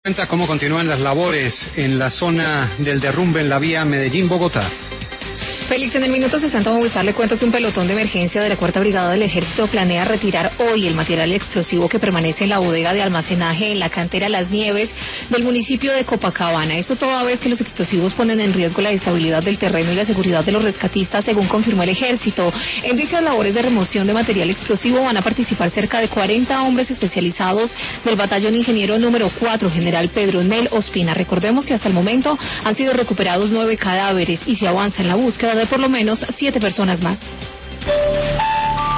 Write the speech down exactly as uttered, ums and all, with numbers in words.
Cuenta cómo continúan las labores en la zona del derrumbe en la vía Medellín-Bogotá. Félix, en el minuto sesenta Movistar le cuento que un pelotón de emergencia de la Cuarta Brigada del Ejército planea retirar hoy el material explosivo que permanece en la bodega de almacenaje en la cantera Las Nieves del municipio de Copacabana. Esto toda vez que los explosivos ponen en riesgo la estabilidad del terreno y la seguridad de los rescatistas, según confirmó el Ejército. En dichas labores de remoción de material explosivo van a participar cerca de cuarenta hombres especializados del batallón ingeniero número cuatro, general Pedro Nel Ospina. Recordemos que hasta el momento han sido recuperados nueve cadáveres y se avanza en la búsqueda de por lo menos siete personas más.